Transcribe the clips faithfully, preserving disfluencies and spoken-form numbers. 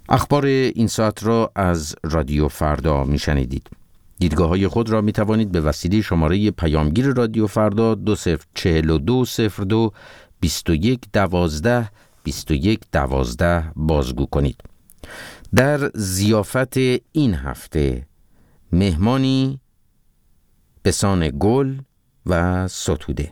اخبار این ساعت را از رادیو فردا میشنیدید. دیدگاه های خود را می توانید به وسیله شماره پیامگیر رادیو فردا دو صفر چهل و دو صفر دو بیست و یک دوازده بیست و یک دوازده بازگو کنید. در ضیافت این هفته مهمانی به سان گل و ستوده.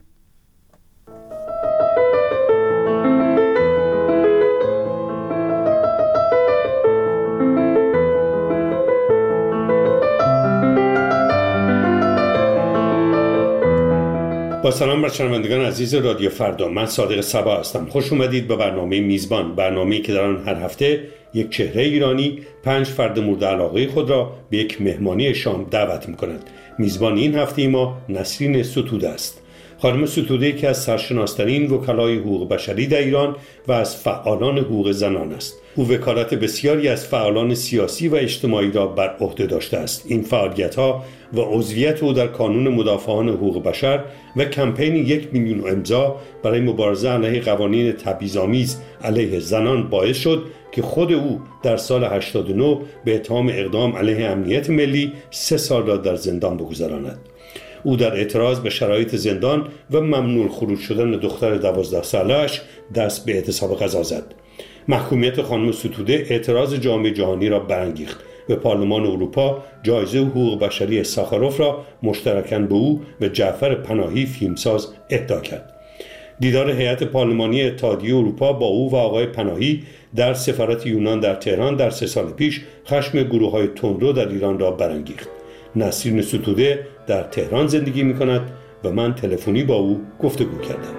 با سلام بر شنوندگان عزیز رادیو فردا، من صادق صبا هستم. خوش اومدید به برنامه میزبان، برنامه‌ای که در آن هر هفته یک چهره ایرانی پنج فرد مورد علاقه خود را به یک مهمانی شام دعوت می‌کند. میزبان این هفته ما نسرین ستوده است. خانم ستوده که از سرشناس‌ترین وکلای حقوق بشری در ایران و از فعالان حقوق زنان است. او وکالت بسیاری از فعالان سیاسی و اجتماعی را بر عهده داشته است. این فعالیت‌ها و عضویت او در کانون مدافعان حقوق بشر و کمپین یک میلیون امضا برای مبارزه علیه قوانین تبعیض‌آمیز علیه زنان باعث شد که خود او در سال هشتاد و نه به اتهام اقدام علیه امنیت ملی سه سال را در زندان بگذراند. او در اعتراض به شرایط زندان و ممنوع خروج شدن دختر دوازده ساله‌اش دست به اعتصاب غذا زد. محکومیت خانم ستوده اعتراض جامعه جهانی را برانگیخت. به پارلمان اروپا جایزه حقوق بشری ساخاروف را مشترکاً به او و جعفر پناهی فیلمساز اهدا کرد. دیدار هیئت پارلمانی اتحادیه اروپا با او و آقای پناهی در سفارت یونان در تهران در سه سال پیش خشم گروه‌های تندرو در ایران را برانگیخت. نسرین ستوده در تهران زندگی می‌کند و من تلفنی با او گفتگو کردم.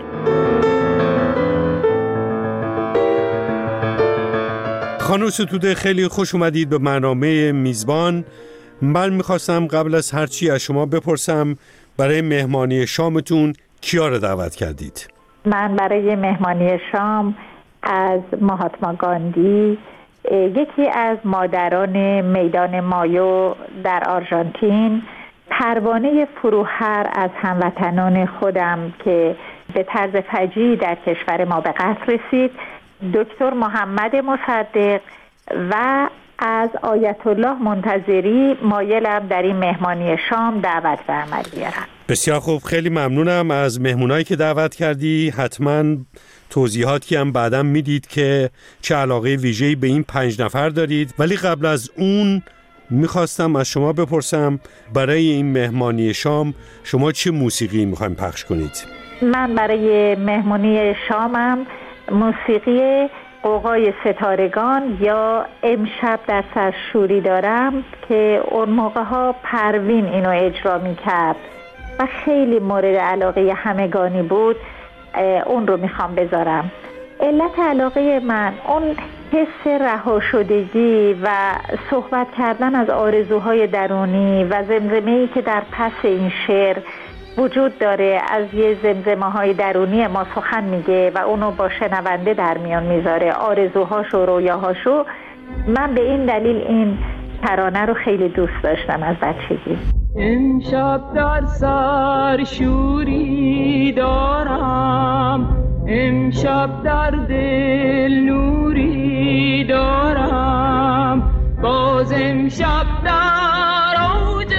خانم ستوده، خیلی خوش اومدید به برنامه میزبان. من میخواستم قبل از هر چی از شما بپرسم برای مهمانی شامتون کیا رو دعوت کردید؟ من برای مهمانی شام از مهاتما گاندی، یکی از مادران میدان مایو در آرژانتین، پروانه فروهر از هموطنان خودم که به طرز فجیعی در کشور ما به قتل رسید، دکتر محمد مصدق و از آیت الله منتظری مایلم در این مهمانی شام دعوت به عمل بیارم. بسیار خوب، خیلی ممنونم از مهمونایی که دعوت کردی. حتما توضیحاتی هم بعداً میدید که چه علاقه ویژه‌ای به این پنج نفر دارید، ولی قبل از اون میخواستم از شما بپرسم برای این مهمانی شام شما چه موسیقی میخوایم پخش کنید؟ من برای مهمانی شامم موسیقی قوقای ستارگان یا امشب در سر شوری دارم که اون موقع ها پروین اینو اجرا میکرد و خیلی مورد علاقه همگانی بود، اون رو میخوام بذارم. علت علاقه من اون حس رها شدگی و صحبت کردن از آرزوهای درونی و زمزمه‌ای که در پس این شعر وجود داره، از یه زمزمه های درونی ما سخن میگه و اونو با شنونده در میان میذاره، آرزوهاشو و رویاهاشو. من به این دلیل این ترانه رو خیلی دوست داشتم از بچگی. امشب در سر شوری دارم، امشب در دل نوری دارم، باز امشب در اوج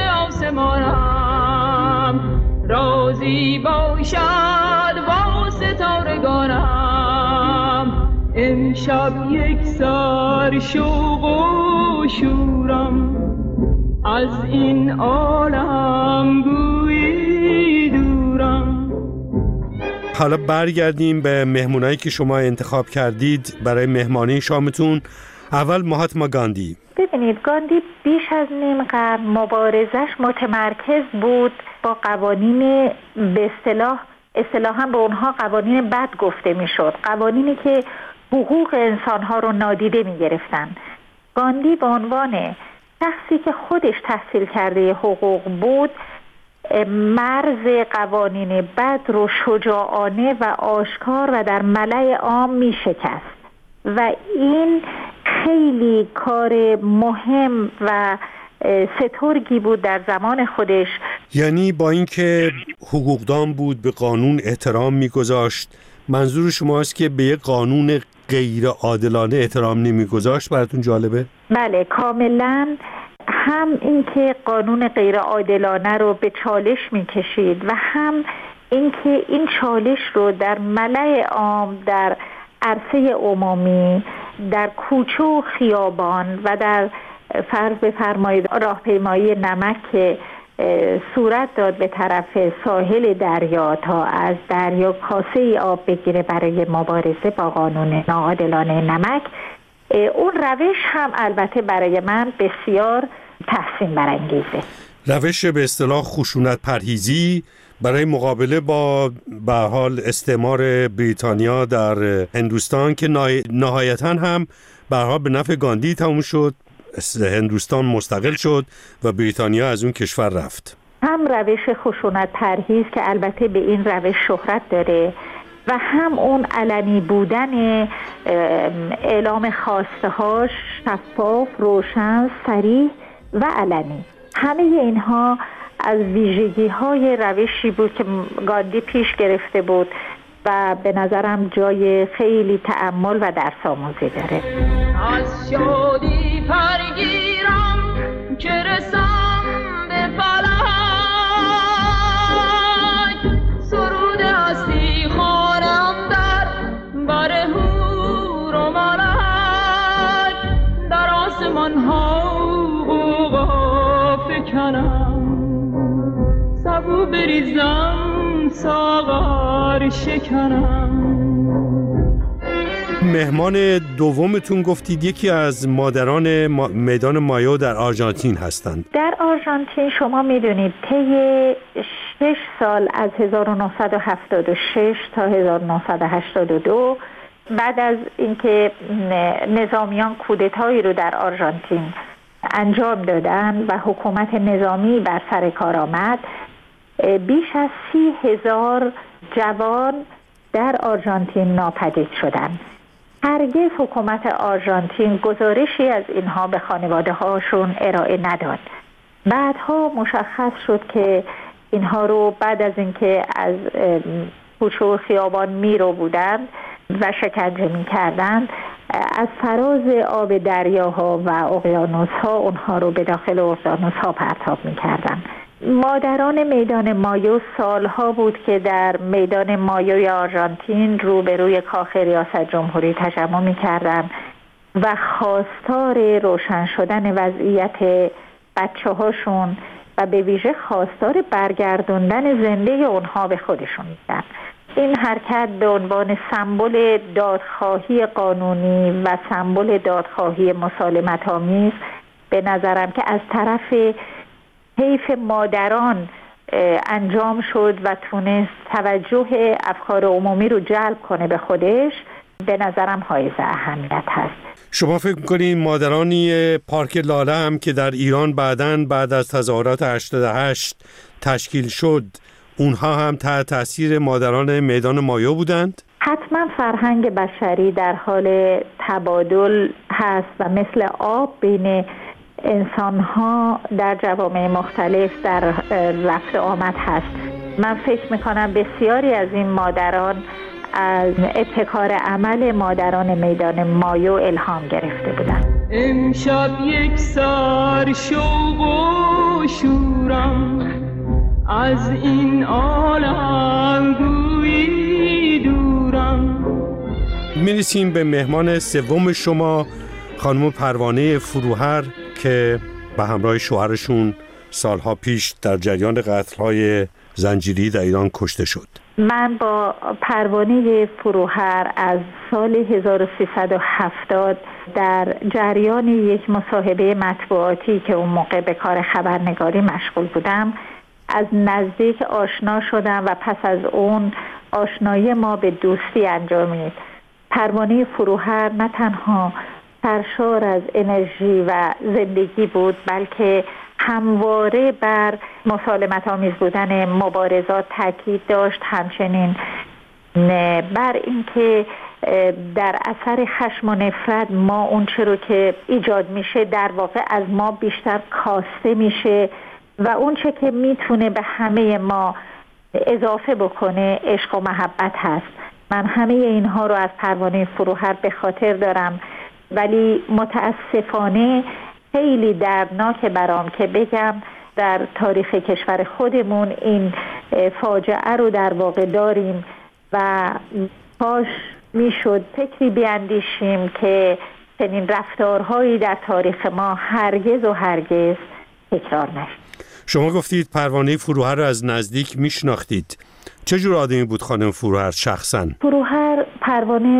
آسمانم، رازی باشد با ستارگانم. امشب یک سر شوق و شورم، از این عالم گویی دورم. حالا برگردیم به مهمونایی که شما انتخاب کردید برای مهمانی شامتون. اول مهاتما گاندی. ببینید، گاندی بیش از نیم قرن مبارزش متمرکز بود با قوانین به اصطلاح اصطلاحاً به اونها قوانین بد گفته میشد، قوانینی که حقوق انسانها رو نادیده میگرفتن. گاندی به عنوان شخصی که خودش تحصیل کرده حقوق بود، مرز قوانین بد رو شجاعانه و آشکار و در ملأ عام می شکست و این خیلی کار مهم و سترگی بود در زمان خودش. یعنی با اینکه حقوقدان بود، به قانون احترام می‌گذاشت، منظور شماست که به یک قانون غیر عادلانه احترام نمیگذاشت براتون جالبه؟ بله کاملا. هم اینکه قانون غیر عادلانه رو به چالش میکشید و هم اینکه این چالش رو در ملأ عام، در عرصه عمومی، در کوچه و خیابان و در فرض بفرمایید راهپیمایی نمک که صورت داد به طرف ساحل دریا تا از دریا کاسه آب بگیره برای مبارزه با قانون ناعادلانه نمک، اون روش هم البته برای من بسیار تحسین برانگیزه. روش به اصطلاح خشونت پرهیزی برای مقابله با به حال استعمار بریتانیا در هندوستان که نهایتاً هم به حال به نفع گاندی تموم شد، هندوستان مستقل شد و بریتانیا از اون کشور رفت. هم روش خشونت پرهیز که البته به این روش شهرت داره و هم اون علنی بودن اعلام خواسته هاش شفاف، روشن، صریح و علنی. همه اینها از ویژگی های روشی بود که گاندی پیش گرفته بود و به نظرم جای خیلی تأمل و درس آموزی داره. از شادی پرگیرم که رسم به فلک، سرود هستی خوانم در بر هور و ملک، در آسمان ها غوغا فکنم، سبو بریزم ساغر شکنم. مهمان دومتون گفتید یکی از مادران ما... میدان مایو در آرژانتین هستند. در آرژانتین شما میدونید طی شش سال از هزار و نهصد و هفتاد و شش تا هزار و نهصد و هشتاد و دو بعد از اینکه نظامیان کودتایی رو در آرژانتین انجام دادن و حکومت نظامی بر سر کار آمد، بیش از سی هزار جوان در آرژانتین ناپدید شدند. هرگز حکومت آرژانتین گزارشی از اینها به خانواده هاشون ارائه نداد. بعدها مشخص شد که اینها رو بعد از اینکه از کوچه و خیابان میرو بودند و شکنجه میکردند، از فراز آب دریاها و اقیانوس‌ها اونها رو به داخل اقیانوس‌ها پرتاب میکردند. مادران میدان مایو سالها بود که در میدان مایوی آرژانتین روبروی کاخ ریاست جمهوری تجمع می‌کردند و خواستار روشن شدن وضعیت بچه‌هاشون و به ویژه خواستار برگردوندن زنده اونها به خودشون بودند. این حرکت به عنوان سمبل دادخواهی قانونی و سمبل دادخواهی مسالمت‌آمیز به نظرم که از طرف حیف مادران انجام شد و تونست توجه افکار عمومی رو جلب کنه به خودش، به نظرم حائز اهمیت هست. شما فکر می‌کنید مادرانی پارک لاله هم که در ایران بعداً بعد از تظاهرات هشتاد و هشت تشکیل شد، اونها هم تحت تاثیر مادران میدان مایو بودند؟ حتما فرهنگ بشری در حال تبادل هست و مثل آب بین انسان‌ها در جوامع مختلف در رفت آمد هست. من فکر میکنم بسیاری از این مادران از ابتکار عمل مادران میدان مایو الهام گرفته بودند. امشب یک سر شوق و شورم، از این عالم گویی دورم. میرسیم به مهمان سوم شما، خانم پروانه فروهر که به همراه شوهرشون سالها پیش در جریان قتل‌های زنجیری در ایران کشته شد. من با پروانه فروهر از سال هزار و سیصد و هفتاد در جریان یک مصاحبه مطبوعاتی که اون موقع به کار خبرنگاری مشغول بودم از نزدیک آشنا شدم و پس از اون آشنایی ما به دوستی انجامید. پروانه فروهر نه تنها سرشار از انرژی و زندگی بود، بلکه همواره بر مسالمت آمیز بودن مبارزات تاکید داشت، همچنین بر اینکه در اثر خشم و نفرت ما اون چه رو که ایجاد میشه در واقع از ما بیشتر کاسته میشه و اون چه که میتونه به همه ما اضافه بکنه عشق و محبت هست. من همه اینها رو از پروانه فروهر به خاطر دارم، ولی متاسفانه خیلی دردناکه برام که بگم در تاریخ کشور خودمون این فاجعه رو در واقع داریم و کاش میشد فکری بیاندیشیم که چنین رفتارهایی در تاریخ ما هرگز و هرگز تکرار نشد. شما گفتید پروانه فروهر رو از نزدیک میشناختید. چه جور آدمی بود خانم فروهر شخصاً؟ فروهر پروانه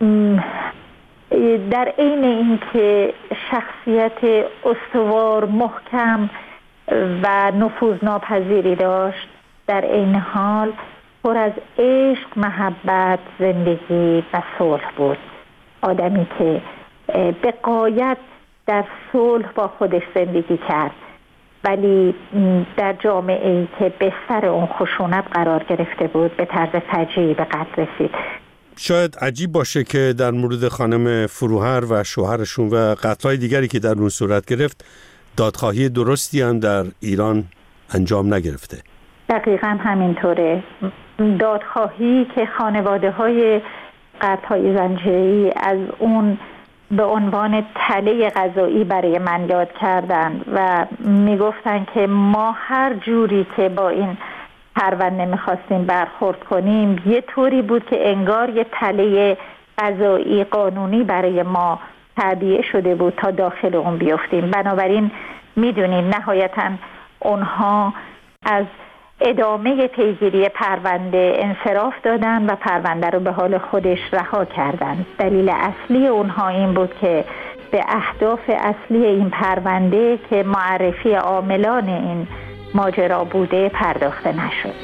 در عین اینکه شخصیت استوار، محکم و نفوذناپذیری داشت، در عین حال پر از عشق، محبت، زندگی و صلح بود. آدمی که به غایت در صلح با خودش زندگی کرد، ولی در جامعه‌ای که بستر اون خشونت قرار گرفته بود به طرز فجیعی به قتل رسید. شاید عجیب باشه که در مورد خانم فروهر و شوهرشون و قتل‌های دیگری که در اون صورت گرفت دادخواهی درستی هم در ایران انجام نگرفته. دقیقاً همینطوره. دادخواهی که خانواده‌های قتل‌های زنجیره‌ای از اون به عنوان تله قضایی برای من یاد کردن و میگفتن که ما هر جوری که با این پرونده میخواستیم برخورد کنیم یه طوری بود که انگار یه تله قضایی قانونی برای ما تعبیه شده بود تا داخل اون بیفتیم. بنابراین میدونیم نهایتاً اونها از ادامه پیگیری پرونده انصراف دادن و پرونده رو به حال خودش رها کردن. دلیل اصلی اونها این بود که به اهداف اصلی این پرونده که معرفی عاملان این ماجرا بوده پرداخته نشد.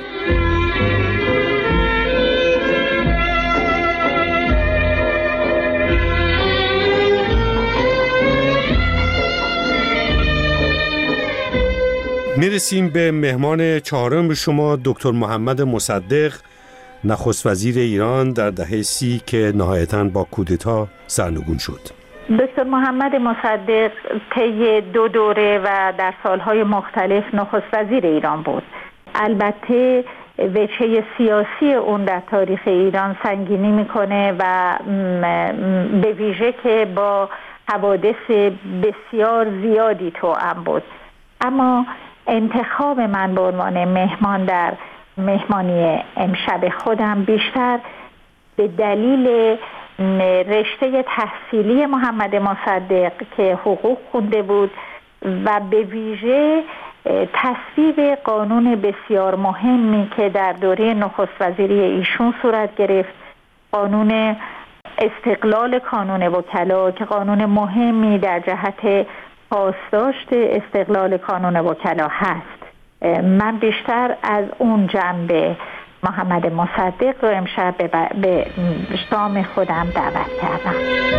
میرسیم به مهمان چهارم شما، دکتر محمد مصدق، نخست وزیر ایران در دهه سی که نهایتاً با کودتا سرنگون شد. دکتر محمد مصدق طی دو دوره و در سالهای مختلف نخست وزیر ایران بود. البته وجهه سیاسی اون در تاریخ ایران سنگینی میکنه و به ویژه که با حوادث بسیار زیادی توأم بود. اما انتخاب من به عنوان مهمان در مهمانی امشب خودم بیشتر به دلیل رشته تحصیلی محمد مصدق که حقوق خونده بود و به ویژه تصویب قانون بسیار مهمی که در دوره نخست وزیری ایشون صورت گرفت، قانون استقلال کانون وکلا که قانون مهمی در جهت پاسداشت استقلال کانون وکلا هست. من بیشتر از اون جنبه محمد مصدق رو امشب به, ب... به شام خودم دعوت کردم.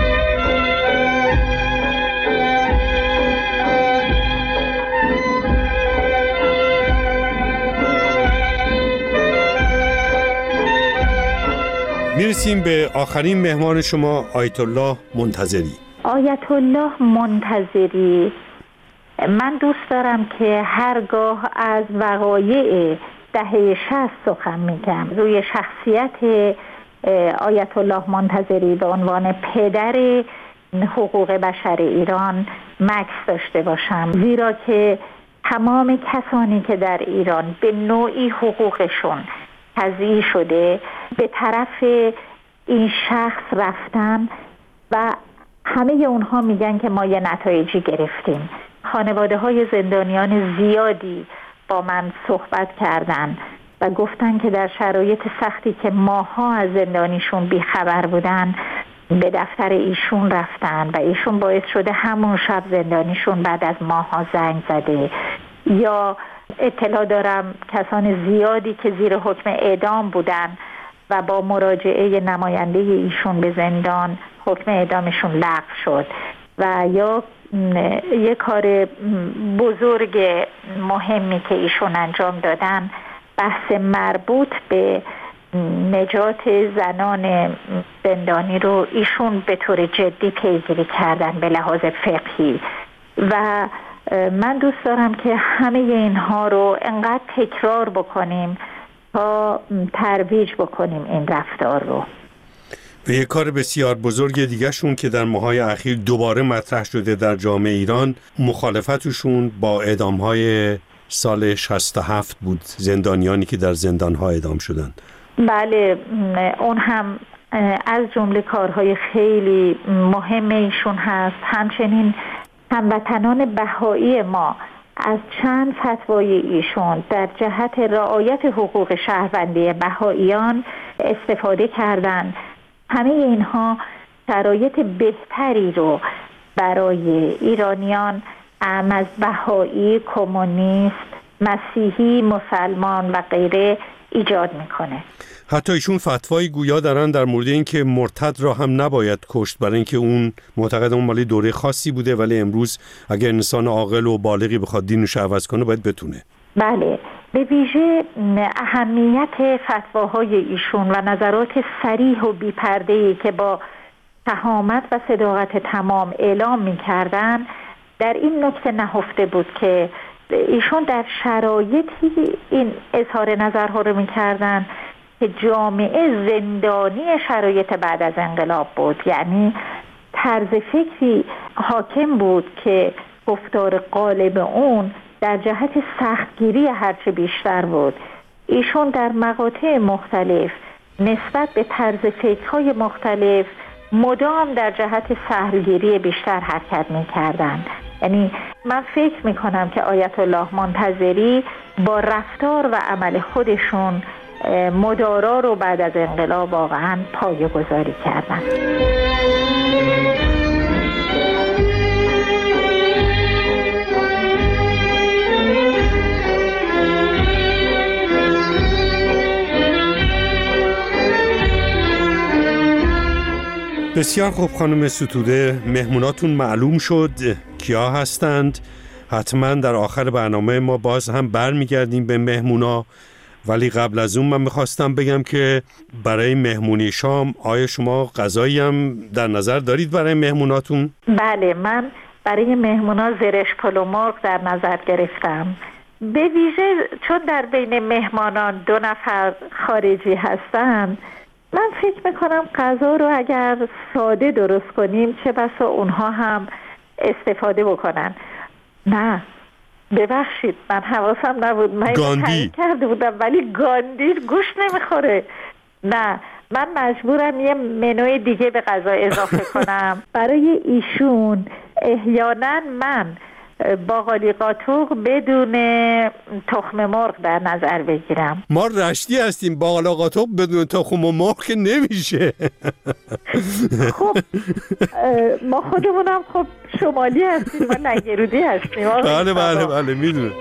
میرسیم به آخرین مهمان شما، آیت الله منتظری. آیت الله منتظری، من دوست دارم که هرگاه از وقایع دهه شصت سخن میگم روی شخصیت آیت الله منتظری به عنوان پدر حقوق بشر ایران مکث داشته باشم، زیرا که تمام کسانی که در ایران به نوعی حقوقشون تضییع شده به طرف این شخص رفتن و همه اونها میگن که ما یه نتایجی گرفتیم. خانواده های زندانیان زیادی با من صحبت کردن و گفتن که در شرایط سختی که ماها از زندانیشون بیخبر بودن به دفتر ایشون رفتن و ایشون باعث شده همون شب زندانیشون بعد از ماها زنگ زده. یا اطلاع دارم کسان زیادی که زیر حکم اعدام بودن و با مراجعه نماینده ایشون به زندان حکم اعدامشون لغو شد. و یا یک کار بزرگ مهمی که ایشون انجام دادن بحث مربوط به نجات زنان زندانی رو ایشون به طور جدی پیگیری کردن به لحاظ فقهی و من دوست دارم که همه اینها رو انقدر تکرار بکنیم تا ترویج بکنیم این رفتار رو. و یک کار بسیار بزرگ دیگه شون که در ماهای اخیر دوباره مطرح شده در جامعه ایران، مخالفتشون با اعدام‌های سال شصت و هفت بود، زندانیانی که در زندان‌ها اعدام شدن. بله، اون هم از جمله کارهای خیلی مهم ایشون هست. همچنین هموطنان بهایی ما از چند فتوای ایشون در جهت رعایت حقوق شهروندی بهاییان استفاده کردند. همه اینها شرایط بهتری رو برای ایرانیان از بهایی، کمونیست، مسیحی، مسلمان و غیره ایجاد میکنه. حتی ایشون فتوای گویا دارن در مورد این که مرتد را هم نباید کشت، برای اینکه اون معتقد اون مالی دوره خاصی بوده، ولی امروز اگر انسان عاقل و بالغی بخواد دینش عوض کنه باید بتونه. بله، به ویژه اهمیت فتواهای ایشون و نظرات صریح و بی‌پرده‌ای که با شهامت و صداقت تمام اعلام می‌کردن در این نکته نهفته بود که ایشون در شرایطی این اظهار نظرها رو می‌کردن که جامعه زندانی شرایط بعد از انقلاب بود. یعنی طرز فکری حاکم بود که گفتار غالب اون در جهت سختگیری هرچه بیشتر بود. ایشون در مقاطع مختلف نسبت به طرز فکرهای مختلف مدام در جهت سهلگیری بیشتر حرکت می‌کردند. یعنی من فکر می‌کنم که آیت الله منتظری با رفتار و عمل خودشون مدارا رو بعد از انقلاب واقعاً پایه‌گذاری کردن. بسیار خوب خانم ستوده، مهموناتون معلوم شد کیا هستند. حتما در آخر برنامه ما باز هم برمیگردیم به مهمونا، ولی قبل از اون من میخواستم بگم که برای مهمونی شام آیا شما غذایی هم در نظر دارید برای مهموناتون؟ بله، من برای مهمونا زرش پلو مرغ در نظر گرفتم. به ویژه چون در بین مهمانان دو نفر خارجی هستند، من فکر میکنم غذا رو اگر ساده درست کنیم چه بسا اونها هم استفاده بکنن. نه ببخشید، من حواسم نبود، من گاندی کرده بودم ولی گاندی گوش نمیخوره. نه، من مجبورم یه منوی دیگه به غذا اضافه کنم. برای ایشون احیانا من باقالی قاطوق بدون تخم مرغ در نظر بگیرم. ما رشتی هستیم، باقالی قاطوق بدون تخم مرغ که نمیشه. خب ما خودمونم خب شمالی هستیم، ما لنگرودی هستیم. بله بله بله میدونم.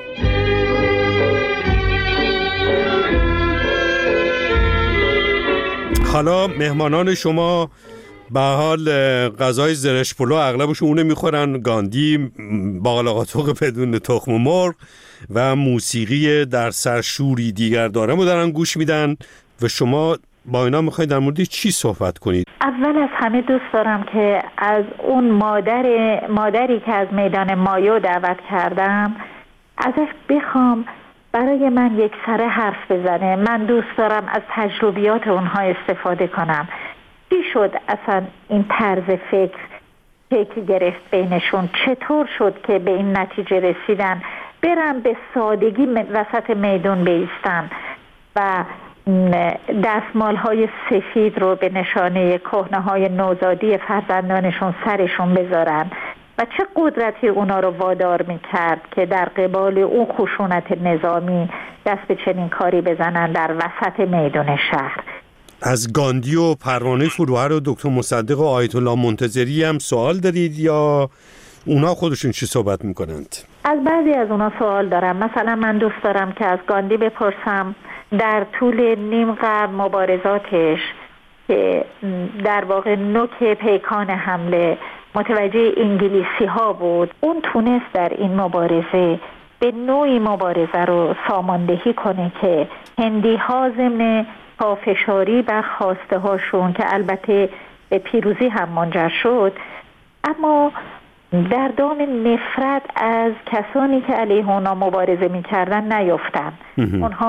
حالا مهمانان شما به حال غذای زرش پلو اغلبشون اونه میخورن، گاندی، باقالی قاطوق بدون تخم مرغ و موسیقی در سرشوری دیگر دارم و دارن گوش میدن. و شما با اینا میخواید در مورد چی صحبت کنید؟ اول از همه دوست دارم که از اون مادر مادری که از میدان مایو دعوت کردم ازش بخوام برای من یک سره حرف بزنه. من دوست دارم از تجربیات اونها استفاده کنم. چی شد اصلا این طرز فکر شکل گرفت بینشون؟ چطور شد که به این نتیجه رسیدن برن به سادگی وسط میدون بیستن و دستمال های سفید رو به نشانه کهنه های نوزادی فرزندانشون سرشون بذارن و چه قدرتی اونا رو وادار میکرد که در قبال اون خشونت نظامی دست به چنین کاری بزنن در وسط میدون شهر. از گاندی و پروانه فروهر و دکتر مصدق و آیت الله منتظری هم سوال دارید یا اونا خودشون چی صحبت میکنند؟ از بعضی از اونا سوال دارم. مثلا من دوست دارم که از گاندی بپرسم در طول نیم قرن مبارزاتش که در واقع نوک پیکان حمله متوجه انگلیسی ها بود، اون تونست در این مبارزه به نوعی مبارزه رو ساماندهی کنه که هندی ها ضمن پافشاری بر خواسته هاشون که البته به پیروزی هم منجر شد، اما در دام نفرت از کسانی که علیه اونا مبارزه می‌کردن نیفتن. اونها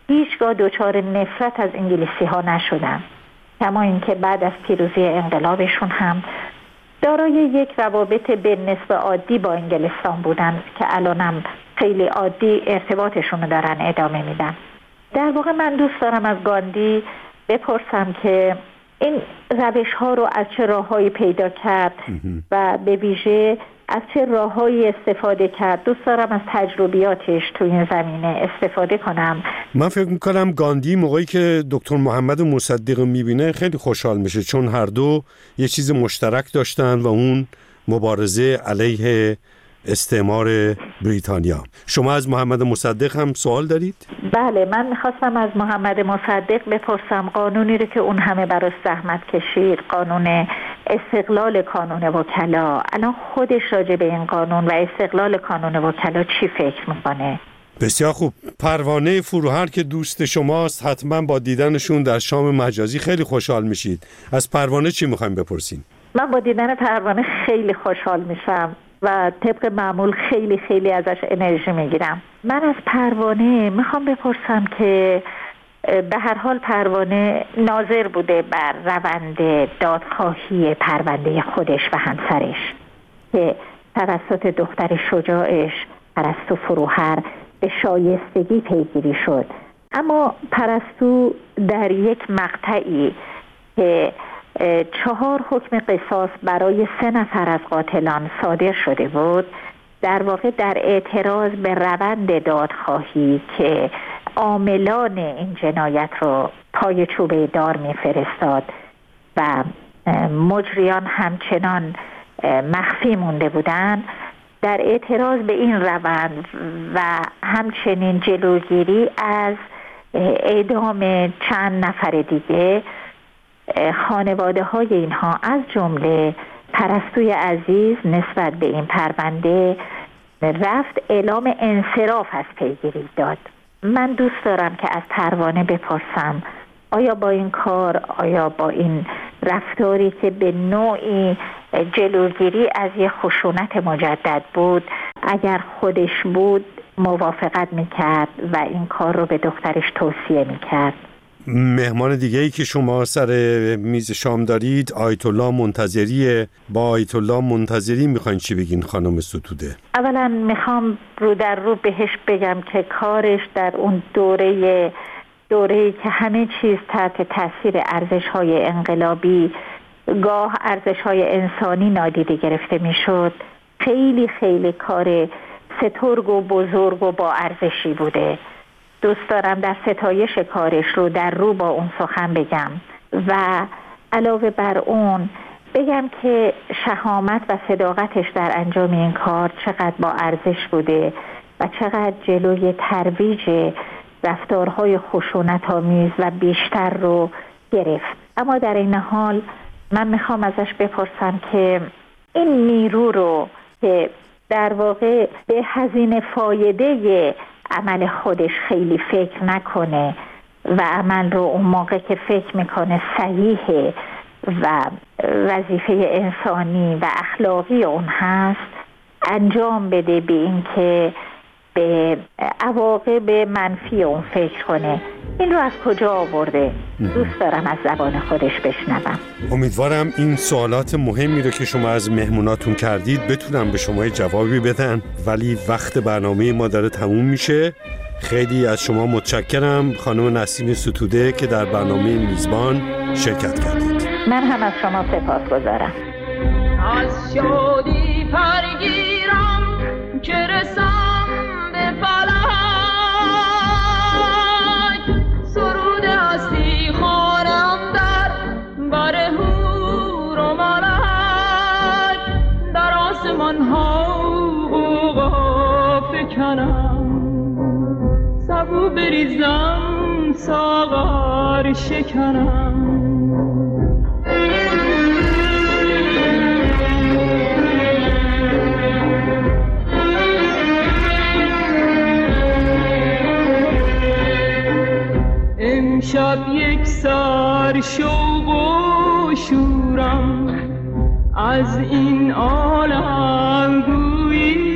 هیچگاه دچار نفرت از انگلیسی ها نشدم، کما اینکه بعد از پیروزی انقلابشون هم دارای یک روابط به نسبت عادی با انگلستان بودن که الانم خیلی عادی ارتباطشون رو دارن ادامه میدن. در واقع من دوست دارم از گاندی بپرسم که این روش ها رو از چه راههایی پیدا کرد و به ویژه از چه راههایی استفاده کرد. دوست دارم از تجربیاتش تو این زمینه استفاده کنم. من فکر میکنم گاندی موقعی که دکتر محمد مصدق رو میبینه خیلی خوشحال میشه، چون هر دو یه چیز مشترک داشتن و اون مبارزه علیه استعمار بریتانیا. شما از محمد مصدق هم سوال دارید؟ بله، من میخواستم از محمد مصدق بپرسم قانونی رو که اون همه براش زحمت کشید، قانون استقلال کانون وکلا، الان خودش راجع به این قانون و استقلال کانون وکلا چی فکر میکنه؟ بسیار خوب. پروانه فروهر که دوست شماست، حتما با دیدنشون در شام مجازی خیلی خوشحال میشید. از پروانه چی میخوایم بپرسین؟ من با دیدن پروانه خیلی خوشحال میشم و طبق معمول خیلی خیلی ازش انرژی میگیرم. من از پروانه میخوام بپرسم که به هر حال پروانه ناظر بوده بر روند دادخواهی پرونده خودش و همسرش که توسط دختر شجاعش پرستو فروهر به شایستگی پیگیری شد. اما پرستو در یک مقطعی که چهار حکم قصاص برای سه نفر از قاتلان صادر شده بود، در واقع در اعتراض به روند دادخواهی که عاملان این جنایت رو پای چوبه دار میفرستاد و مجریان همچنان مخفی مونده بودند، در اعتراض به این روند و همچنین جلوگیری از اعدام چند نفر دیگه، خانواده های اینها از جمله پرستوی عزیز نسبت به این پرونده رفت اعلام انصراف از پیگیری داد. من دوست دارم که از پروانه بپرسم آیا با این کار، آیا با این رفتاری که به نوعی جلوگیری از یک خشونت مجدد بود، اگر خودش بود موافقت میکرد و این کار رو به دخترش توصیه میکرد؟ مهمان دیگه ای که شما سر میز شام دارید آیت الله منتظریه. با آیت الله منتظری میخواین چی بگین خانم ستوده؟ اولا میخوام رو در رو بهش بگم که کارش در اون دوره دوره‌ای که همه چیز تحت تاثیر ارزش‌های انقلابی، گاه ارزش‌های انسانی نادیده گرفته میشد، خیلی خیلی کار سترگ و بزرگ و با ارزشی بوده. دوست دارم در ستایش کارش رو در رو با اون سخن بگم و علاوه بر اون بگم که شهامت و صداقتش در انجام این کار چقدر با ارزش بوده و چقدر جلوی ترویج رفتارهای خشونت‌آمیز و بیشتر رو گرفت. اما در این حال من میخوام ازش بپرسم که این نیرو رو که در واقع به هزینه فایده عمل خودش خیلی فکر نکنه و عمل رو اون موقع که فکر میکنه صحیحه و وظیفه انسانی و اخلاقی اون هست انجام بده، به این که به عواقب منفی اون فکر کنه. این رو از کجا آورده؟ دوست دارم از زبان خودش بشنوم. امیدوارم این سوالات مهمی رو که شما از مهموناتون کردید بتونم به شما جوابی بدن، ولی وقت برنامه ما داره تموم میشه. خیلی از شما متشکرم خانم نسیم ستوده که در برنامه میزبان شرکت کردید. من هم از شما سپاسگزارم. از شادی پرگیرم که رسم به فلک، سرود هستی خوانم در بر هور و ملک، در آسمان ها غوغا فکنم، سبو بریزم ساغر شکنم. امشب یک سر شوق و شورم، از این عالم گویی